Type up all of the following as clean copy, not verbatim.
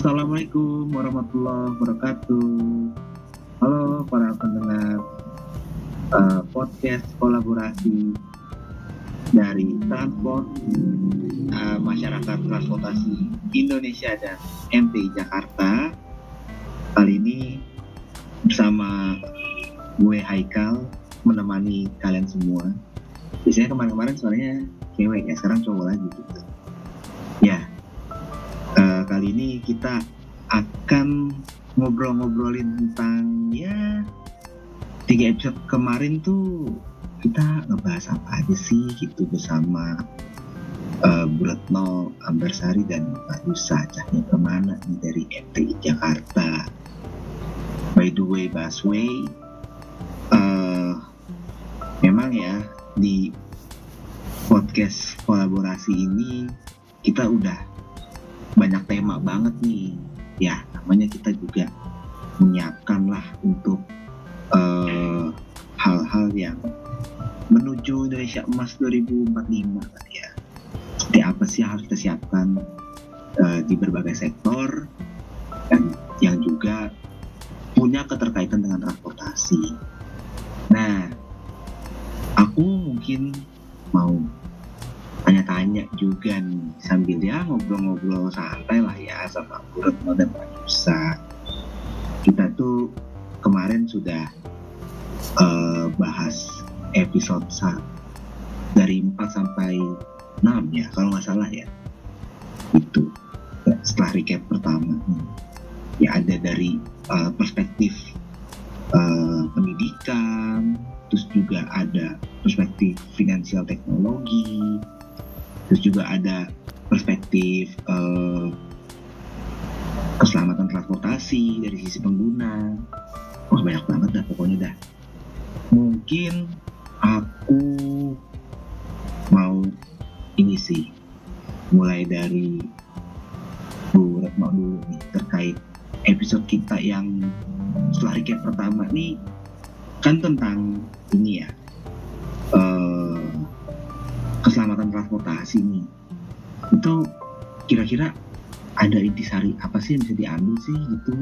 Assalamualaikum warahmatullahi wabarakatuh. Halo para pendengar podcast kolaborasi dari Transport Masyarakat Transportasi Indonesia dan MTI Jakarta. Kali ini bersama gue Haikal menemani kalian semua. Biasanya kemarin-kemarin suaranya cewek ya, sekarang cowok lagi gitu. Ya, kali ini kita akan ngobrol-ngobrolin tentang 3 episode kemarin tuh kita ngebahas apa aja sih gitu bersama Bu Retno Ambersari dan Pak Yusa Cahya Kemana nih dari MTI Jakarta. By the way, Busway, memang ya di podcast kolaborasi ini kita udah banyak tema banget nih. Ya, namanya kita juga menyiapkan lah untuk hal-hal yang menuju Indonesia Emas 2045 ya. Seperti apa sih yang harus kita siapkan di berbagai sektor dan yang juga punya keterkaitan dengan transportasi. Nah, aku mungkin mau tanya-tanya juga nih sambil ngobrol-ngobrol santai lah ya sama Bu Retno dan Pak Yusa. Kita tuh kemarin sudah bahas episode dari 4 sampai 6 ya kalau nggak salah ya. Itu ya, setelah recap pertama ya ada dari perspektif pendidikan, terus juga ada perspektif finansial teknologi, terus juga ada perspektif keselamatan transportasi dari sisi pengguna. Wah, banyak banget dah pokoknya dah. Mungkin aku mau ini sih mulai dari Bu Retno dulu nih terkait episode kita yang setelah recap pertama nih kan tentang ini ya, keselamatan transportasi nih. Itu kira-kira ada intisari apa sih yang bisa diambil sih gitu?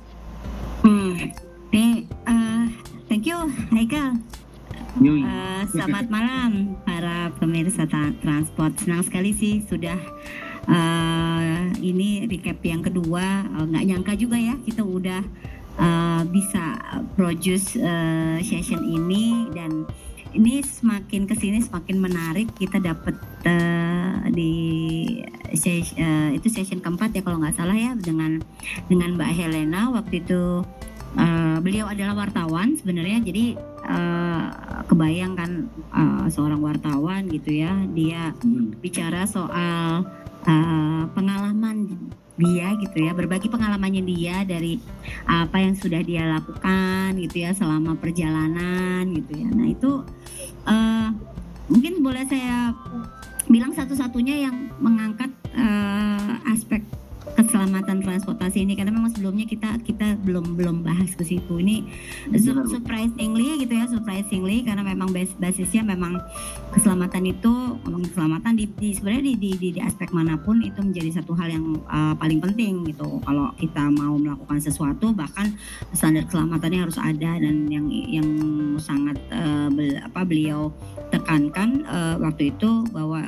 Thank you Haikal. Selamat malam para pemirsa transport. Senang sekali sih sudah ini recap yang kedua. Nggak nyangka juga ya kita udah bisa produce session ini, dan ini semakin kesini semakin menarik. Kita dapat itu session keempat ya kalau nggak salah ya dengan Mbak Helena. Waktu itu beliau adalah wartawan sebenarnya, jadi kebayang kan seorang wartawan gitu ya, dia bicara soal pengalaman dia gitu ya, berbagi pengalamannya dia dari apa yang sudah dia lakukan gitu ya selama perjalanan gitu ya. Nah itu mungkin boleh saya bilang satu-satunya yang mengangkat aspek keselamatan transportasi ini, karena memang sebelumnya kita belum bahas ke situ. Ini surprisingly gitu ya, karena memang basisnya memang keselamatan itu, ngomongin keselamatan sebenarnya di aspek manapun itu menjadi satu hal yang paling penting gitu. Kalau kita mau melakukan sesuatu, bahkan standar keselamatannya harus ada, dan yang sangat beliau tekankan waktu itu bahwa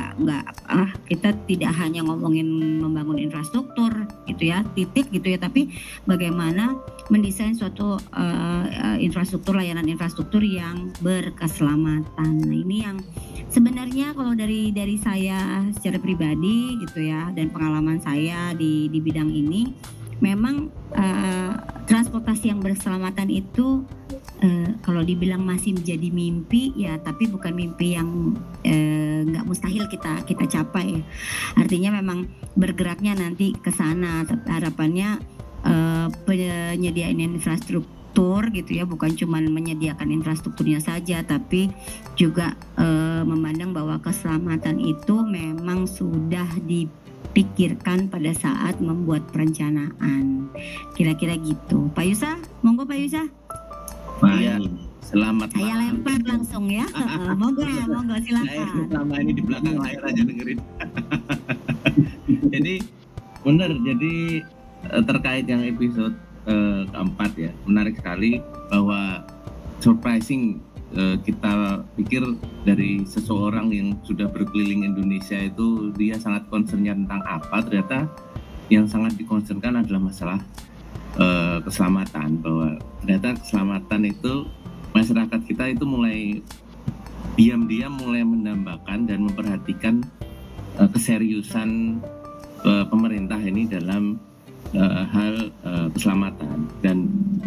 kita tidak hanya ngomongin membangun infrastruktur gitu ya, titik gitu ya, tapi bagaimana mendesain suatu infrastruktur, layanan infrastruktur yang berkeselamatan. Nah ini yang sebenarnya kalau dari saya secara pribadi gitu ya, dan pengalaman saya di bidang ini, memang transportasi yang berkeselamatan itu kalau dibilang masih menjadi mimpi ya, tapi bukan mimpi yang nggak mustahil kita capai. Artinya memang bergeraknya nanti ke sana. Harapannya penyediaan infrastruktur gitu ya, bukan cuma menyediakan infrastrukturnya saja, tapi juga memandang bahwa keselamatan itu memang sudah dipikirkan pada saat membuat perencanaan. Kira-kira gitu. Pak Yusa, monggo Pak Yusa. Iya, selamat malam. Saya lempar langsung ya. Monggo silakan. Saya selama ini di belakang layar aja dengerin. Jadi benar, jadi terkait yang episode keempat ya, menarik sekali bahwa surprising, kita pikir dari seseorang yang sudah berkeliling Indonesia itu dia sangat concernnya tentang apa, ternyata yang sangat dikoncernkan adalah masalah keselamatan, bahwa ternyata keselamatan itu masyarakat kita itu mulai diam-diam mulai mendambakan dan memperhatikan keseriusan pemerintah ini dalam hal keselamatan. Dan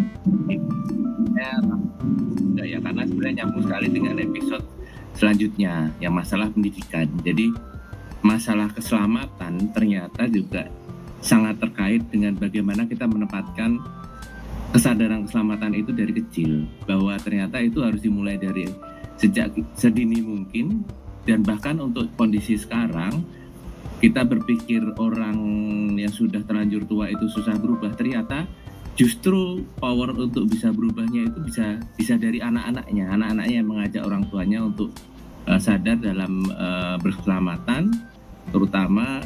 ya karena sebenarnya nyambung sekali dengan episode selanjutnya yang masalah pendidikan. Jadi masalah keselamatan ternyata juga sangat terkait dengan bagaimana kita menempatkan kesadaran keselamatan itu dari kecil, bahwa ternyata itu harus dimulai dari sejak sedini mungkin. Dan bahkan untuk kondisi sekarang, kita berpikir orang yang sudah terlanjur tua itu susah berubah, ternyata justru power untuk bisa berubahnya itu bisa dari anak-anaknya yang mengajak orang tuanya untuk sadar dalam berkeselamatan, terutama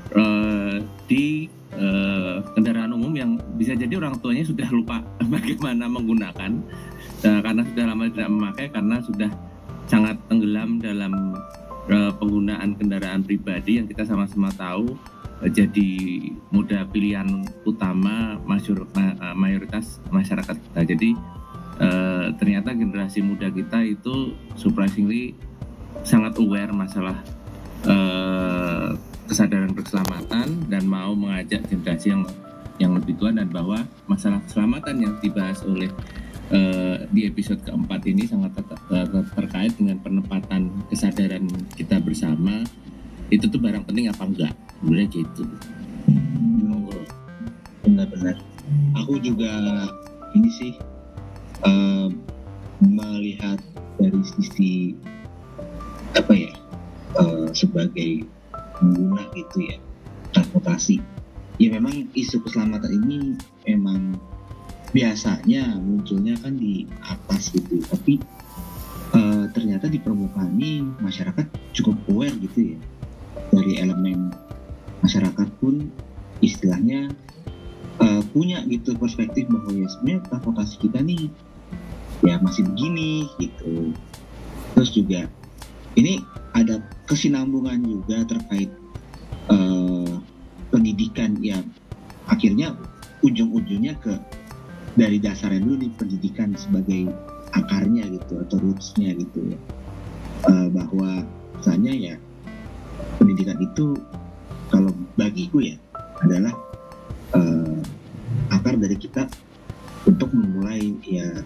di kendaraan umum yang bisa jadi orang tuanya sudah lupa bagaimana menggunakan, karena sudah lama tidak memakai, karena sudah sangat tenggelam dalam penggunaan kendaraan pribadi yang kita sama-sama tahu jadi moda pilihan utama mayoritas masyarakat kita. Jadi ternyata generasi muda kita itu surprisingly sangat aware masalah kesadaran keselamatan dan mau mengajak generasi yang lebih tua, dan bahwa masalah keselamatan yang dibahas oleh di episode keempat ini sangat terkait dengan penempatan kesadaran kita bersama. Itu tuh barang penting apa enggak, sebenarnya gitu. Benar-benar. Aku juga ini sih melihat dari sisi apa ya, sebagai pengguna gitu ya, transportasi. Ya memang isu keselamatan ini memang biasanya munculnya kan di atas gitu, tapi ternyata di permukaan ini masyarakat cukup aware gitu ya. Dari elemen masyarakat pun istilahnya punya gitu perspektif bahwa ya sebenarnya transportasi kita nih ya masih begini gitu. Terus juga ini ada kesinambungan juga terkait pendidikan yang akhirnya ujung-ujungnya ke dari dasarnya dulu nih, pendidikan sebagai akarnya gitu atau rootsnya gitu ya, bahwa misalnya ya pendidikan itu kalau bagiku ya adalah akar dari kita untuk memulai ya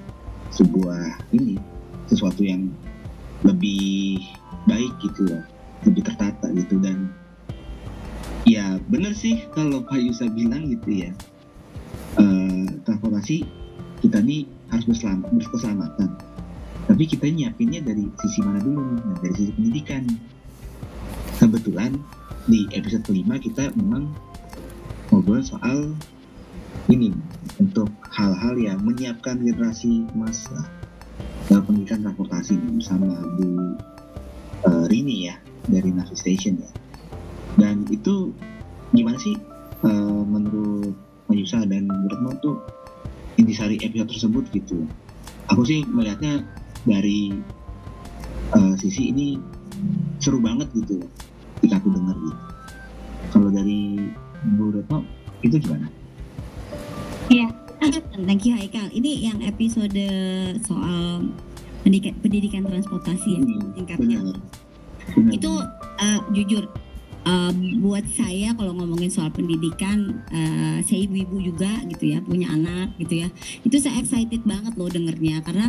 sesuatu yang lebih baik gitu ya, lebih tertata gitu. Dan ya benar sih kalau Pak Yusa bilang gitu ya, transportasi kita nih harus berkeselamatan, tapi kita nyiapinnya dari sisi mana dulu nih? Nah, dari sisi pendidikan. Kebetulan di episode kelima kita memang ngobrol soal ini untuk hal-hal yang menyiapkan generasi masa dalam pendidikan transportasi bersama Bu Rini ya dari Navi Station ya. Dan itu gimana sih menurut Yusa dan Retno tuh intisari episode tersebut gitu? Aku sih melihatnya dari sisi ini seru banget gitu ketika aku dengar gitu. Kalau dari Bu Retno itu gimana? Iya, thank you Haikal. Ini yang episode soal pendidikan transportasi ya, tingkatnya. Benar. Itu jujur buat saya kalau ngomongin soal pendidikan, saya ibu-ibu juga gitu ya, punya anak gitu ya, itu saya excited banget loh dengernya, karena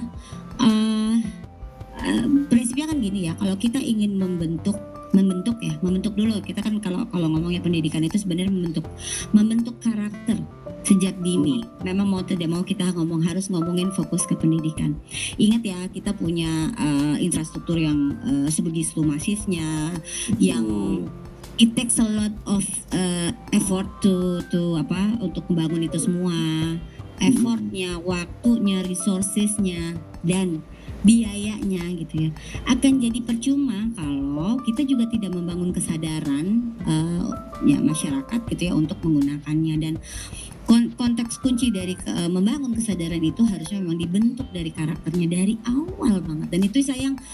prinsipnya kan gini ya, kalau kita ingin membentuk dulu, kita kan kalau ngomongnya pendidikan itu sebenarnya membentuk karakter sejak dini. Memang mau tidak mau kita harus ngomongin fokus ke pendidikan. Ingat ya, kita punya infrastruktur yang sebegitu masifnya, yang it takes a lot of effort untuk membangun itu semua, effortnya, waktunya, resourcesnya, dan biayanya gitu ya, akan jadi percuma kalau kita juga tidak membangun kesadaran ya masyarakat gitu ya untuk menggunakannya. Dan konteks kunci dari membangun kesadaran itu harusnya memang dibentuk dari karakternya dari awal banget. Dan itu saya yang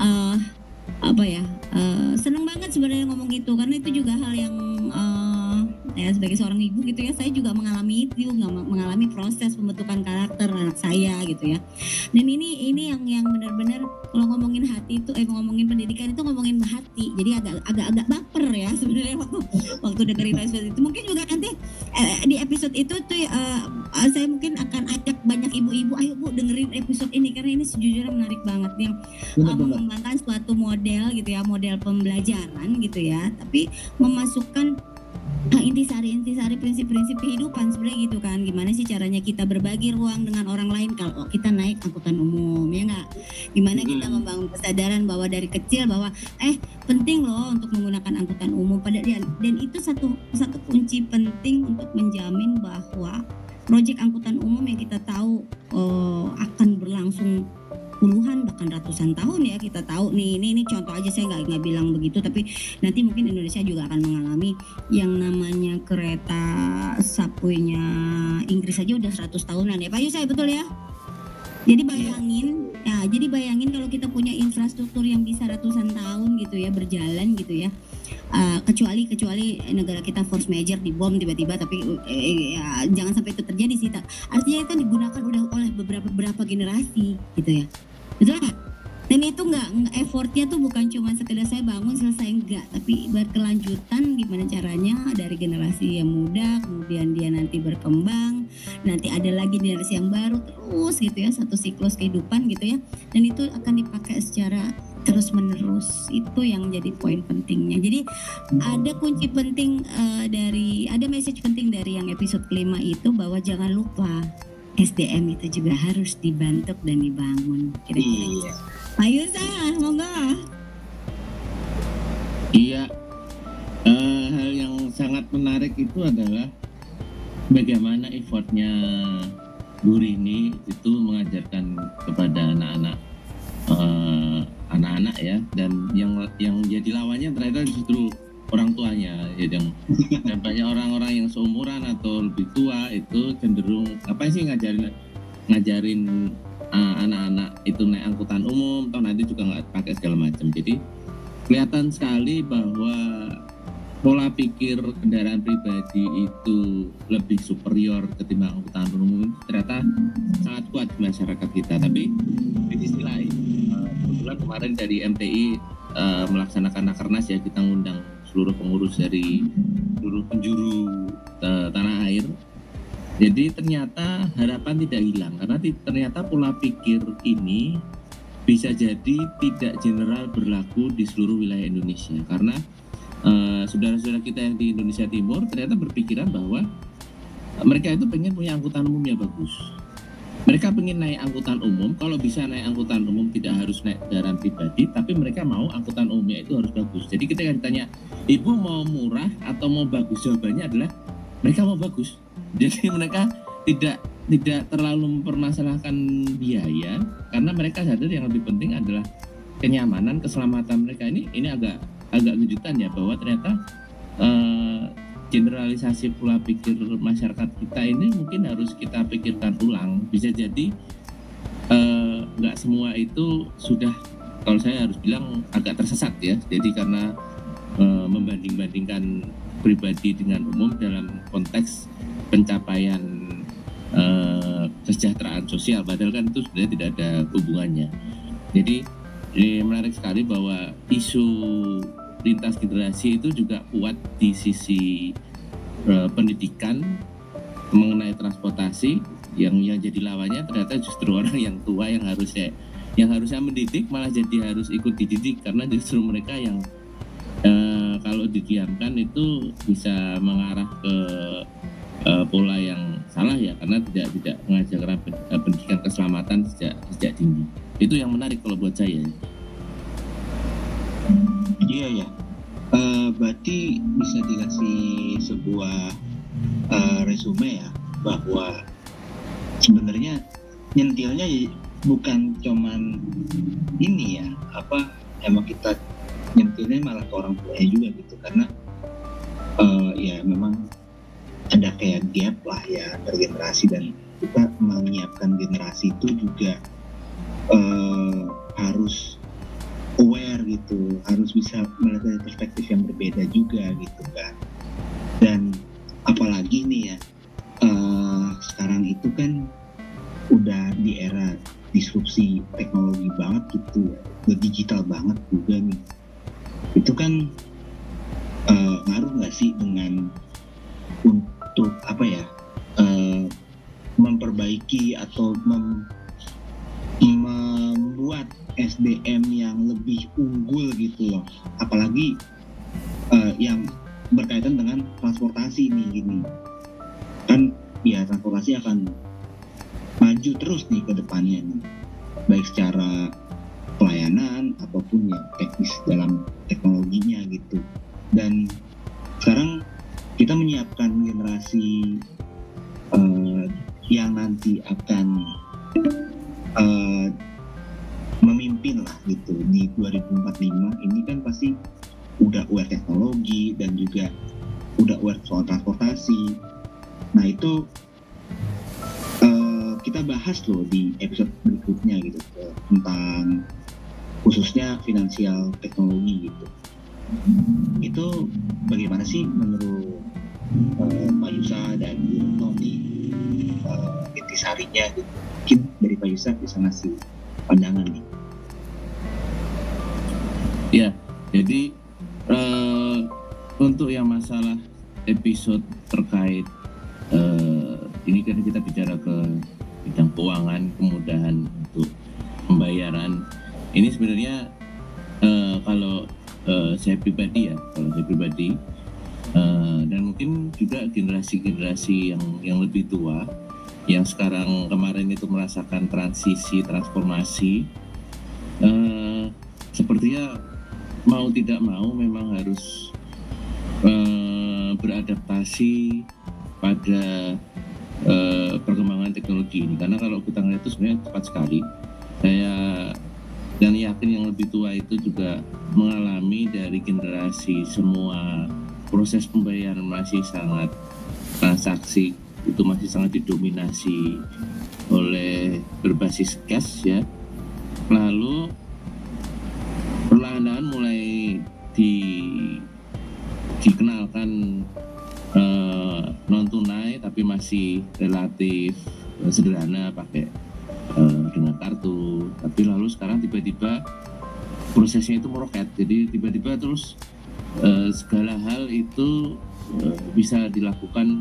seneng banget sebenarnya ngomong gitu, karena itu juga hal yang ya sebagai seorang ibu gitu ya, saya juga mengalami itu, mengalami proses pembentukan karakter anak saya gitu ya. Dan ini yang benar-benar kalau ngomongin hati itu ngomongin pendidikan itu ngomongin hati, jadi agak baper ya sebenarnya waktu dengerin episode itu. Mungkin juga nanti di episode itu tuh saya mungkin akan ajak banyak ibu-ibu, ayo Bu dengerin episode ini karena ini sejujurnya menarik banget yang mengembangkan suatu model gitu ya, model pembelajaran gitu ya, tapi memasukkan intisari prinsip-prinsip kehidupan sebenarnya gitu kan. Gimana sih caranya kita berbagi ruang dengan orang lain kalau kita naik angkutan umum, ya nggak? Gimana kita membangun kesadaran bahwa dari kecil bahwa penting loh untuk menggunakan angkutan umum dan itu satu kunci penting untuk menjamin bahwa proyek angkutan umum yang kita tahu akan berlangsung puluhan bahkan ratusan tahun ya, kita tahu nih, ini contoh aja, saya nggak bilang begitu, tapi nanti mungkin Indonesia juga akan mengalami yang namanya kereta subway-nya Inggris aja udah 100 tahunan ya Pak Yusai, betul ya? Jadi bayangin kalau kita punya infrastruktur yang bisa ratusan tahun gitu ya berjalan gitu ya, kecuali negara kita force major dibom tiba-tiba, tapi jangan sampai itu terjadi sih. Artinya itu digunakan udah oleh beberapa generasi gitu ya, betul nggak? Dan itu effortnya tuh bukan cuma sekedar saya bangun selesai, enggak, tapi berkelanjutan gimana caranya dari generasi yang muda, kemudian dia nanti berkembang, nanti ada lagi generasi yang baru, terus gitu ya, satu siklus kehidupan gitu ya, dan itu akan dipakai secara terus menerus. Itu yang jadi poin pentingnya. Jadi ada kunci penting ada message penting dari yang episode kelima itu, bahwa jangan lupa SDM itu juga harus dibentuk dan dibangun. Kira-kira Pak Yusa, monggo. Iya, hal yang sangat menarik itu adalah bagaimana effortnya Bu Rini itu mengajarkan kepada anak-anak ya, dan yang jadi lawannya ternyata justru orang tuanya ya, dan banyak orang-orang yang seumuran atau lebih tua itu cenderung ngajarin anak-anak itu naik angkutan umum, atau nanti juga nggak pakai segala macam. Jadi kelihatan sekali bahwa pola pikir kendaraan pribadi itu lebih superior ketimbang angkutan umum ternyata sangat kuat di masyarakat kita. Tapi di sisi lain, kebetulan kemarin dari MTI melaksanakan rakernas ya, kita ngundang seluruh pengurus dari seluruh penjuru tanah air. Jadi ternyata harapan tidak hilang, karena ternyata pola pikir ini bisa jadi tidak general berlaku di seluruh wilayah Indonesia. Karena saudara-saudara kita yang di Indonesia Timur ternyata berpikiran bahwa mereka itu pengen punya angkutan umum yang bagus. Mereka pengen naik angkutan umum, kalau bisa naik angkutan umum tidak harus naik kendaraan pribadi, tapi mereka mau angkutan umumnya itu harus bagus. Jadi ketika ditanya, ibu mau murah atau mau bagus, jawabannya adalah mereka mau bagus. Jadi mereka tidak terlalu mempermasalahkan biaya, karena mereka sadar yang lebih penting adalah kenyamanan, keselamatan mereka. Ini agak kejutan ya, bahwa ternyata generalisasi pola pikir masyarakat kita ini mungkin harus kita pikirkan ulang. Bisa jadi nggak semua itu sudah, kalau saya harus bilang agak tersesat ya. Jadi karena membanding-bandingkan pribadi dengan umum dalam konteks pencapaian kesejahteraan sosial, padahal kan itu sebenarnya tidak ada hubungannya. Jadi ini menarik sekali bahwa isu lintas generasi itu juga kuat di sisi pendidikan mengenai transportasi, yang jadi lawannya ternyata justru orang yang tua yang harusnya mendidik malah jadi harus ikut dididik, karena justru mereka yang kalau didiamkan itu bisa mengarah ke pola yang salah ya, karena tidak mengajarkan pendidikan keselamatan sejak dini. Itu yang menarik kalau buat saya. Iya ya. Berarti bisa dikasih sebuah resume ya, bahwa sebenarnya nyentilnya bukan cuman ini ya apa emang kita nyentilnya malah ke orang tuanya juga gitu karena ya memang ada kayak gap lah ya antar generasi dan kita menyiapkan generasi itu juga harus aware gitu, harus bisa melihat dari perspektif yang berbeda juga gitu kan. Dan apalagi nih ya sekarang itu kan udah di era disrupsi teknologi banget gitu ya, udah digital banget juga nih. Itu kan ngaruh nggak sih dengan untuk apa ya memperbaiki atau membuat SDM yang lebih unggul gitu loh, apalagi yang berkaitan dengan transportasi nih gini kan ya, transportasi akan maju terus nih ke depannya nih, baik secara pelayanan ataupun ya teknis dalam teknologinya gitu. Dan sekarang kita menyiapkan generasi yang nanti akan memimpin lah gitu di 2045 ini kan pasti udah aware teknologi dan juga udah aware soal transportasi. Nah itu kita bahas loh di episode berikutnya gitu tentang khususnya finansial teknologi gitu. Itu bagaimana sih menurut Pak Yusa dan Tony intisarinya gitu? Mungkin dari Pak Yusa bisa ngasih pandangan nih. Ya, jadi untuk yang masalah episode terkait ini kan kita bicara ke bidang keuangan, kemudahan untuk pembayaran. Ini sebenarnya kalau saya pribadi dan mungkin juga generasi yang lebih tua yang sekarang kemarin itu merasakan transformasi, sepertinya mau tidak mau memang harus beradaptasi pada perkembangan teknologi ini, karena kalau kita lihat itu sebenarnya cepat sekali. Saya dan yakin yang lebih tua itu juga mengalami dari generasi semua proses pembayaran masih sangat transaksi itu masih sangat didominasi oleh berbasis cash ya. Lalu perlahan-lahan mulai dikenalkan non tunai tapi masih relatif sederhana pakai dengan kartu, tapi lalu sekarang tiba-tiba prosesnya itu meroket, jadi tiba-tiba terus segala hal itu bisa dilakukan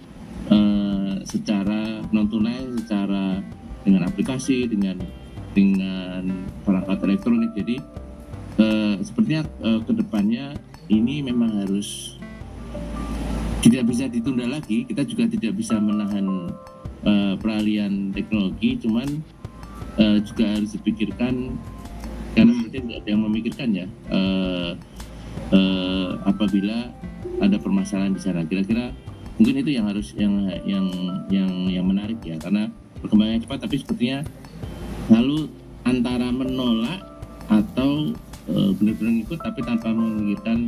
secara non tunai, secara dengan aplikasi, dengan perangkat elektronik. Jadi sepertinya kedepannya ini memang harus tidak bisa ditunda lagi. Kita juga tidak bisa menahan peralihan teknologi, cuman juga harus dipikirkan, karena mungkin tidak ada yang memikirkan ya apabila ada permasalahan di sana. Kira-kira mungkin itu yang harus yang menarik ya, karena perkembangannya cepat, tapi sepertinya lalu antara menolak atau benar-benar ikut tapi tanpa memikirkan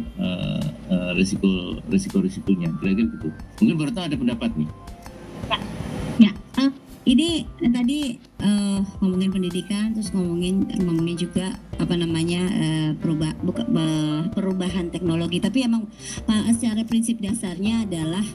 risikonya, kira-kira gitu. Mungkin baru tahu ada pendapat nih. Ya, ini tadi ngomongin pendidikan, terus ngomongin juga apa namanya perubahan teknologi. Tapi emang secara prinsip dasarnya adalah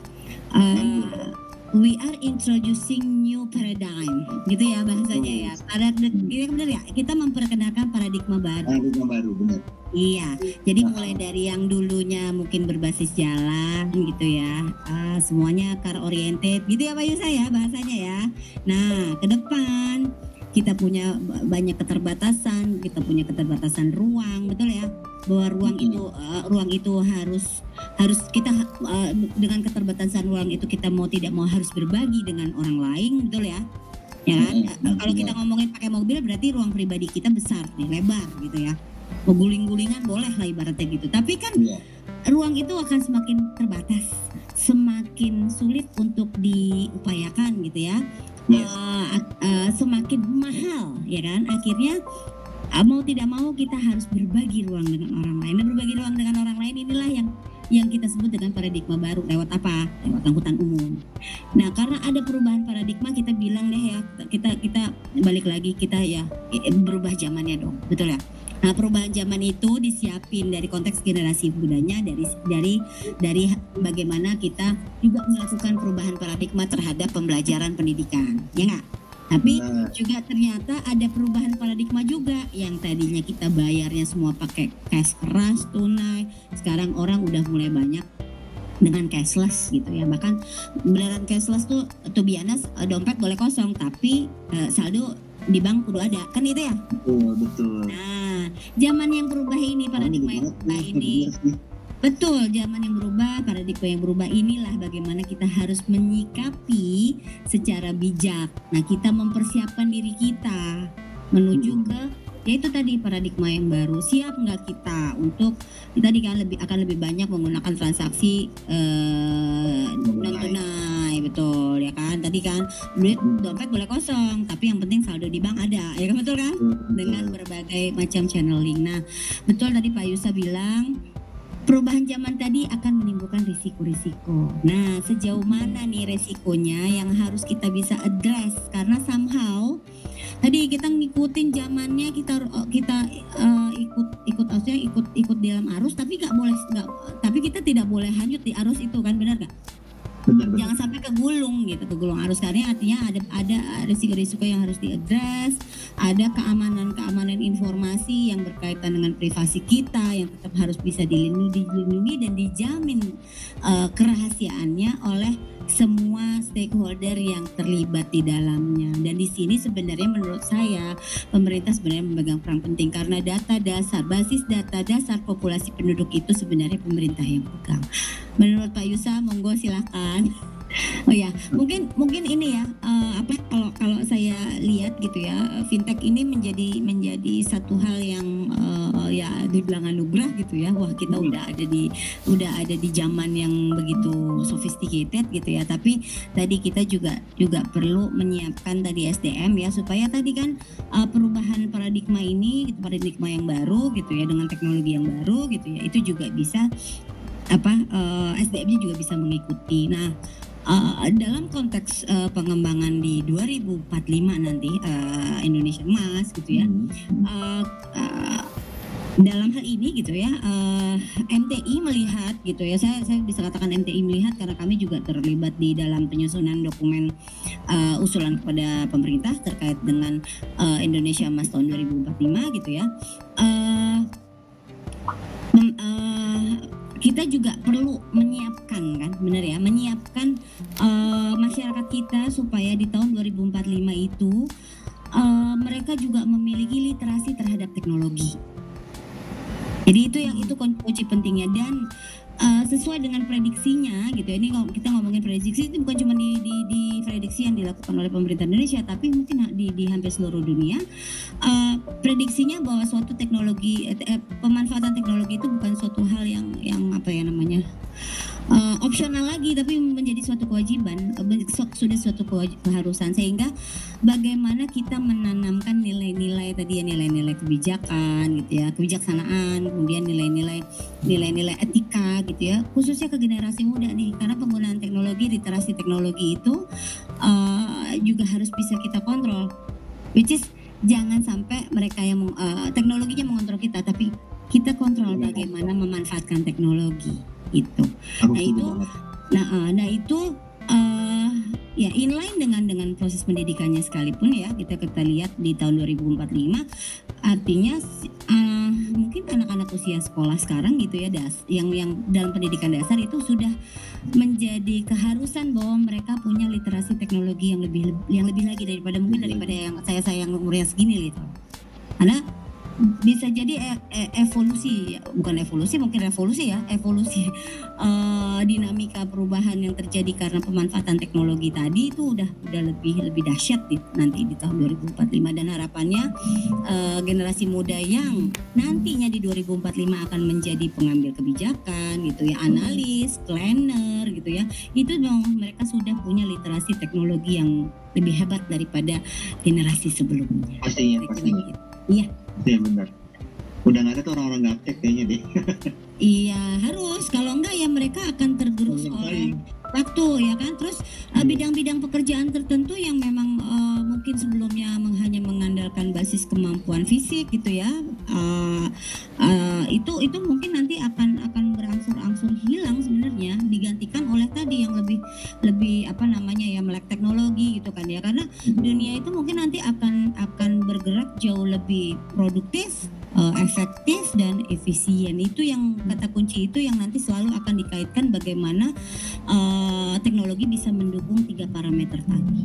we are introducing new paradigm, gitu ya bahasanya ya. Ini benar ya, kita memperkenalkan paradigma baru. Paradigma baru, benar. Iya, jadi mulai dari yang dulunya mungkin berbasis jalan gitu ya, semuanya car oriented gitu ya Pak Yusa ya bahasanya ya. Nah, ke depan kita punya banyak keterbatasan, kita punya keterbatasan ruang, betul ya? Bahwa ruang itu harus kita dengan keterbatasan ruang itu kita mau tidak mau harus berbagi dengan orang lain, betul ya? Ya kan? Kalau kita ngomongin pakai mobil berarti ruang pribadi kita besar nih, lebar gitu ya. Mau guling-gulingan boleh lah ibaratnya gitu. Tapi kan ruang itu akan semakin terbatas, semakin sulit untuk diupayakan gitu ya. Semakin mahal ya kan. Akhirnya mau tidak mau kita harus berbagi ruang dengan orang lain. Dan berbagi ruang dengan orang lain inilah yang kita sebut dengan paradigma baru. Lewat apa? Lewat angkutan umum. Nah, karena ada perubahan paradigma, kita bilang deh ya, kita balik lagi, kita ya berubah zamannya dong, betul ya? Nah, perubahan zaman itu disiapin dari konteks generasi mudanya, dari bagaimana kita juga melakukan perubahan paradigma terhadap pembelajaran pendidikan, ya nggak? Tapi juga ternyata ada perubahan paradigma juga, yang tadinya kita bayarnya semua pakai cash keras, tunai, sekarang orang udah mulai banyak dengan cashless gitu ya. Bahkan beneran cashless tuh, to be honest, dompet boleh kosong tapi saldo di bank kudu ada, kan itu ya? Betul. Nah, zaman yang berubah ini, paradigma yang berubah ini, betul, zaman yang berubah, paradigma yang berubah inilah bagaimana kita harus menyikapi secara bijak. Nah, kita mempersiapkan diri kita menuju ke, yaitu tadi paradigma yang baru. Siap nggak kita untuk, tadi kan akan lebih banyak menggunakan transaksi non tunai, betul ya kan? Tadi kan duit dompet boleh kosong, tapi yang penting saldo di bank ada, ya kan, betul kan? Dengan berbagai macam channeling. Nah, betul tadi Pak Yusa bilang, perubahan zaman tadi akan menimbulkan risiko-risiko. Nah, sejauh mana nih resikonya yang harus kita bisa address? Karena somehow tadi kita ngikutin zamannya, kita ikut dalam arus, tapi tapi kita tidak boleh hanyut di arus itu, kan, benar nggak? Jangan sampai kegulung arus, karena artinya ada risiko-risiko yang harus diadres, ada keamanan informasi yang berkaitan dengan privasi kita yang tetap harus bisa dilindungi dan dijamin kerahasiaannya oleh semua stakeholder yang terlibat di dalamnya. Dan di sini sebenarnya menurut saya pemerintah sebenarnya memegang peran penting, karena basis data dasar populasi penduduk itu sebenarnya pemerintah yang pegang. Menurut Pak Yusa, monggo silakan. Oh ya, mungkin ini ya, kalau saya lihat gitu ya, fintech ini menjadi satu hal yang ya dibilang anugerah gitu ya. Wah, kita udah ada di zaman yang begitu sophisticated gitu ya. Tapi tadi kita juga perlu menyiapkan tadi SDM ya, supaya tadi kan perubahan paradigma ini, paradigma yang baru gitu ya, dengan teknologi yang baru gitu ya, itu juga bisa SDM-nya juga bisa mengikuti. Nah, dalam konteks pengembangan di 2045 nanti Indonesia Emas gitu ya, dalam hal ini gitu ya, MTI melihat gitu ya, saya bisa katakan MTI melihat karena kami juga terlibat di dalam penyusunan dokumen usulan kepada pemerintah terkait dengan Indonesia Emas tahun 2045 gitu ya. Kita juga perlu menyiapkan, kan, benar ya, menyiapkan masyarakat kita supaya di tahun 2045 itu mereka juga memiliki literasi terhadap teknologi. Jadi itu kunci pentingnya, dan sesuai dengan prediksinya gitu. Ini kalau kita ngomongin prediksi, itu bukan cuma di prediksi yang dilakukan oleh pemerintah Indonesia, tapi mungkin di hampir seluruh dunia. Prediksinya bahwa suatu teknologi, pemanfaatan teknologi itu bukan suatu hal yang opsional lagi, tapi menjadi suatu kewajiban, sudah suatu keharusan. Sehingga bagaimana kita menanamkan nilai-nilai tadi ya, nilai-nilai kebijakan gitu ya, kebijaksanaan, kemudian nilai-nilai etika gitu ya, khususnya ke generasi muda nih, karena penggunaan teknologi, literasi teknologi itu juga harus bisa kita kontrol, which is jangan sampai mereka yang teknologinya mengontrol kita, tapi kita kontrol bagaimana memanfaatkan teknologi itu. Nah itu ya inline dengan proses pendidikannya sekalipun ya, kita lihat di tahun 2045, artinya mungkin anak-anak usia sekolah sekarang gitu ya, yang dalam pendidikan dasar itu sudah menjadi keharusan bahwa mereka punya literasi teknologi yang lebih lagi daripada yang saya umurnya segini gitu. Karena bisa jadi evolusi dinamika perubahan yang terjadi karena pemanfaatan teknologi tadi itu udah lebih dahsyat nanti di tahun 2045, dan harapannya generasi muda yang nantinya di 2045 akan menjadi pengambil kebijakan gitu ya, analis, planner gitu ya, itu memang mereka sudah punya literasi teknologi yang lebih hebat daripada generasi sebelumnya. Pastinya. Iya. Iya benar. Udah nggak ada tuh orang-orang gaptek kayaknya deh. Iya harus, kalau enggak ya mereka akan tergerus oleh waktu ya kan. Terus bidang-bidang pekerjaan tertentu yang memang mungkin sebelumnya hanya mengandalkan basis kemampuan fisik gitu ya, itu mungkin nanti akan berangsur-angsur hilang sebenarnya, digantikan oleh tadi yang lebih apa namanya ya, melek teknologi gitu kan ya, karena dunia itu mungkin nanti akan bergerak jauh lebih produktif, efektif dan efisien. Itu yang kata kunci itu yang nanti selalu akan dikaitkan bagaimana teknologi bisa mendukung 3 parameter tadi.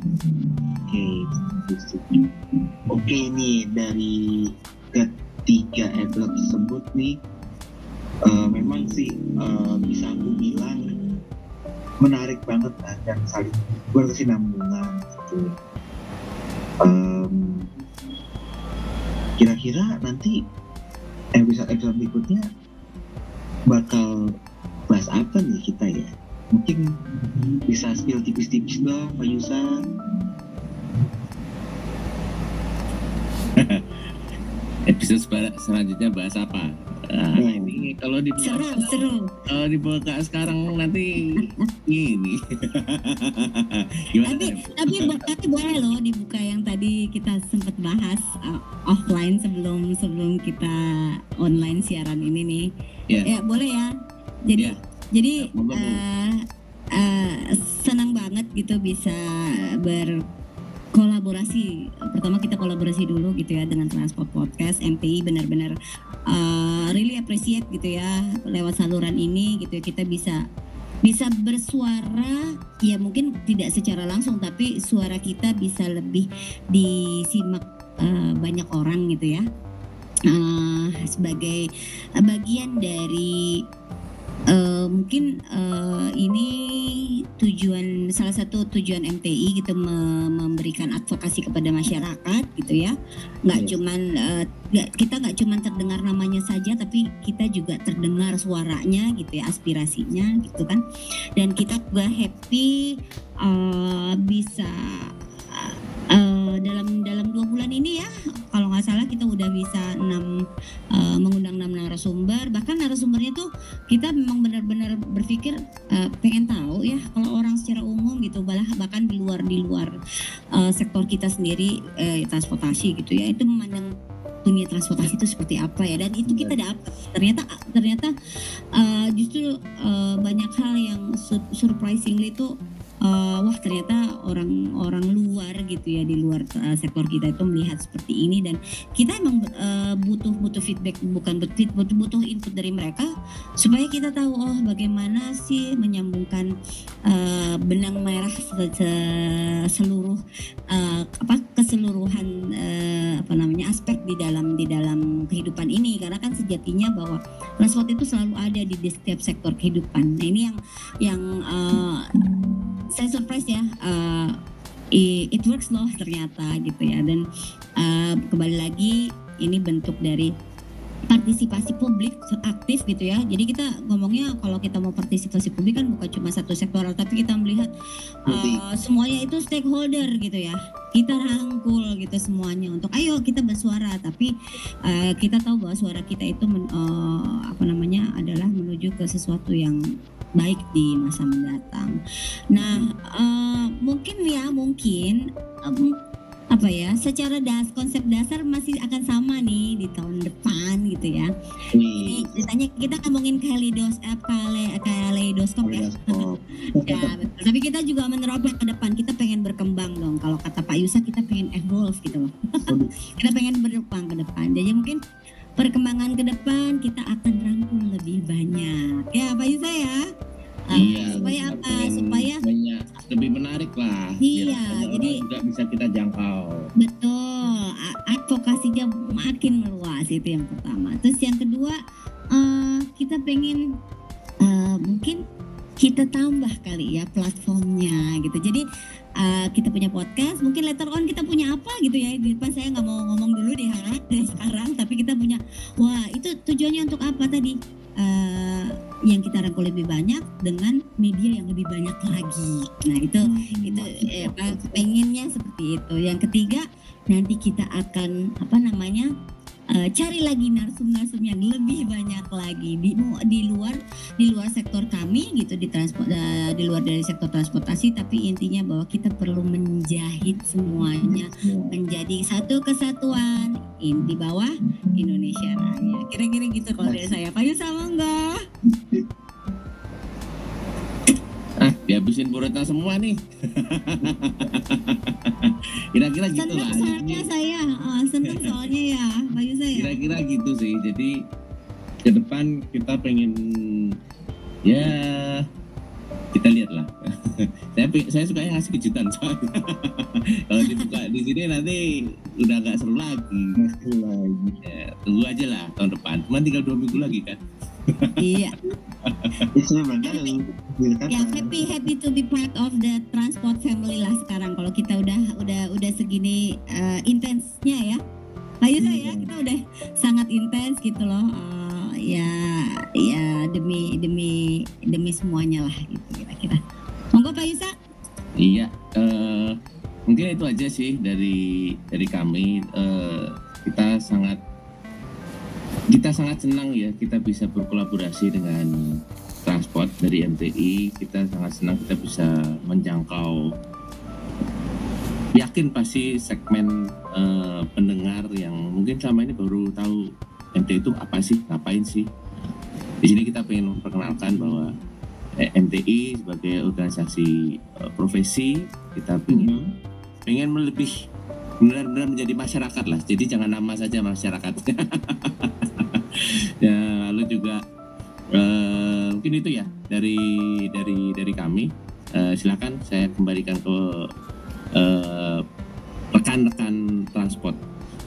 Oke, nih dari ketiga episode tersebut nih, memang sih bisa aku bilang menarik banget lah, dan saling berkesinambungan gitu. Kira-kira nanti episode berikutnya bakal bahas apa nih kita ya? Mungkin bisa spill tipis-tipis dong, Pak Yusa. Episode selanjutnya bahas apa? Ini kalau dibuka sekarang nanti ini. Gimana? Tapi boleh loh dibuka yang tadi kita sempat bahas offline sebelum kita online siaran ini nih. Ya boleh ya. Jadi senang banget gitu bisa berkolaborasi. Pertama kita kolaborasi dulu gitu ya dengan Transport Podcast. MPI benar-benar really appreciate gitu ya, lewat saluran ini gitu ya, kita bisa bersuara ya, mungkin tidak secara langsung tapi suara kita bisa lebih disimak banyak orang gitu ya, sebagai bagian dari mungkin ini salah satu tujuan MTI gitu, memberikan advokasi kepada masyarakat gitu ya. Kita nggak cuman terdengar namanya saja, tapi kita juga terdengar suaranya gitu ya, aspirasinya gitu kan. Dan kita juga happy bisa dalam 2 bulan ini ya, kalau nggak salah kita udah bisa mengundang 6 narasumber. Bahkan narasumbernya tuh kita memang benar-benar berpikir pengen tahu ya kalau orang secara umum gitu, bahkan di luar sektor kita sendiri, transportasi gitu ya, itu memandang dunia transportasi itu seperti apa ya, dan itu kita dapat ternyata justru banyak hal yang surprisingly itu wah ternyata orang luar gitu ya, di luar sektor kita itu melihat seperti ini, dan kita emang butuh feedback, butuh input dari mereka supaya kita tahu bagaimana sih menyambungkan benang merah seluruh keseluruhan aspek di dalam kehidupan ini, karena kan sejatinya bahwa transport itu selalu ada di setiap sektor kehidupan. Nah ini yang saya surprise ya, it works loh ternyata gitu ya. Dan kembali lagi ini bentuk dari partisipasi publik aktif gitu ya. Jadi kita ngomongnya kalau kita mau partisipasi publik kan bukan cuma satu sektoral, tapi kita melihat semuanya itu stakeholder gitu ya. Kita rangkul gitu semuanya untuk ayo kita bersuara, tapi kita tahu bahwa suara kita itu adalah menuju ke sesuatu yang baik di masa mendatang. Nah, mungkin secara konsep dasar masih akan sama nih di tahun depan gitu ya. Ini ceritanya kita ngomongin kaleidoskop ya. Ya, betul. Tapi kita juga menerobos ke depan. Kita pengen berkembang dong. Kalau kata Pak Yusa, kita pengen evolve gitu loh. Kita pengen berkembang ke depan. Jadi mungkin perkembangan ke depan kita akan rangkul lebih banyak. Ya Pak Yusa ya. Supaya apa? Supaya lebih menarik lah. Iya, jadi juga bisa kita jangkau. Betul, advokasinya makin meluas, itu yang pertama. Terus yang kedua, kita pengen mungkin kita tambah kali ya platformnya gitu. Jadi kita punya podcast, mungkin later on kita punya apa gitu ya. Di depan saya nggak mau ngomong dulu deh sekarang, tapi kita punya, wah itu tujuannya untuk apa tadi? Yang kita rangkul lebih banyak dengan media yang lebih banyak lagi. Nah itu pengennya seperti itu. Yang ketiga nanti kita akan cari lagi narsum-narsum yang lebih banyak lagi di luar sektor kami gitu, di luar dari sektor transportasi, tapi intinya bahwa kita perlu menjahit semuanya menjadi satu kesatuan di bawah Indonesia Raya. Kira-kira gitu kalau dari saya. Pak Yus sama enggak? Dihabisin Purweta semua nih. Kira-kira gitu lah. Soalnya saya seneng soalnya ya, Pak Yus ya. Kira-kira gitu sih. Jadi ke depan kita pengen ya kita lihat lah. saya suka yang ngasih kejutan soalnya. Kalau dibuka di sini nanti udah nggak seru lagi. Ya, tunggu aja lah tahun depan. Cuma tinggal 2 minggu lagi kan. Iya. Ya, happy to be part of the transport family lah sekarang. Kalau kita udah segini intensnya ya, Pak Yusa ya, kita udah sangat intens gitu loh. Ya demi semuanya lah gitu kira-kira. Monggo Pak Yusa. Iya, mungkin itu aja sih dari kami. Kita sangat senang ya kita bisa berkolaborasi dengan transport dari MTI. Kita sangat senang kita bisa menjangkau, yakin pasti segmen pendengar yang mungkin selama ini baru tahu MTI itu apa sih, ngapain sih. Di sini kita pengen memperkenalkan bahwa MTI sebagai organisasi profesi, kita pengen lebih benar-benar menjadi masyarakat lah. Jadi jangan nama saja masyarakat. Ya, lalu juga mungkin itu ya dari kami. Silakan saya kembalikan ke rekan-rekan transport.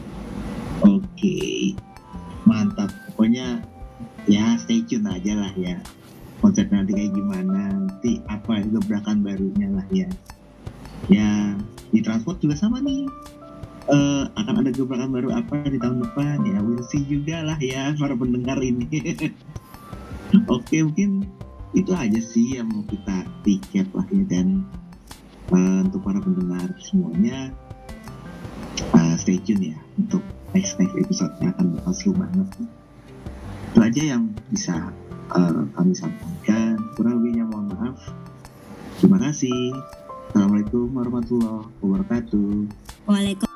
Oke, mantap. Pokoknya ya stay tune aja lah ya. Konsep nanti kayak gimana, nanti apa gebrakan barunya lah ya. Ya di transport juga sama nih. Akan ada gebrakan baru apa di tahun depan ya, we'll see juga lah ya para pendengar ini. Oke, mungkin itu aja sih yang mau kita recap lah ya, dan untuk para pendengar semuanya stay tune ya untuk next episode yang akan bakal seru banget. Itu aja yang bisa kami sampaikan. Kurang lebihnya mohon maaf. Terima kasih. Assalamualaikum warahmatullahi wabarakatuh. Waalaikumsalam.